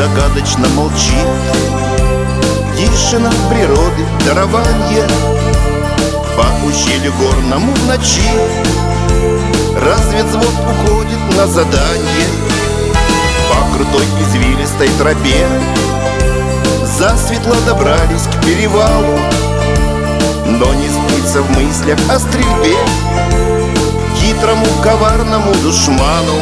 загадочно молчит. Тишина природы, дарование по ущелью горному в ночи. Разведвзвод уходит на задание по крутой извилистой тропе. Засветло добрались к перевалу, но не сбиться в мыслях о стрельбе хитрому коварному душману.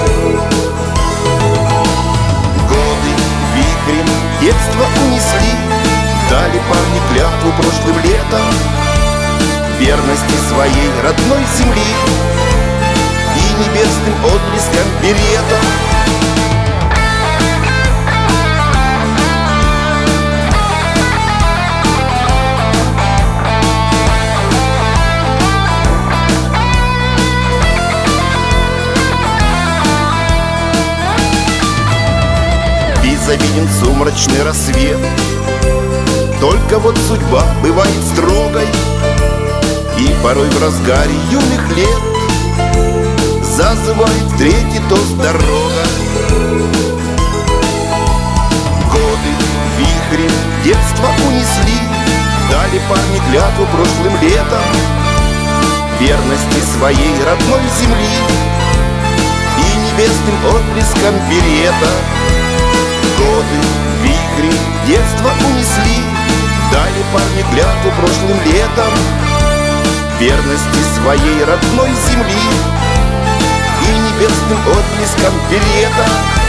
Годы вихрем детства унесли, дали парни клятву прошлым летом верности своей родной земли и небесным отблеском беретом. Безобиден сумрачный рассвет, только вот судьба бывает строгой, и порой в разгаре юных лет зазывает в третий тост дорога. Годы вихрем детства унесли, дали парни клятву прошлым летом верности своей родной земли и небесным отблеском берета. Годы вихрем детства унесли, дали парни клятву прошлым летом верности своей родной земли и небесным отблеском берета.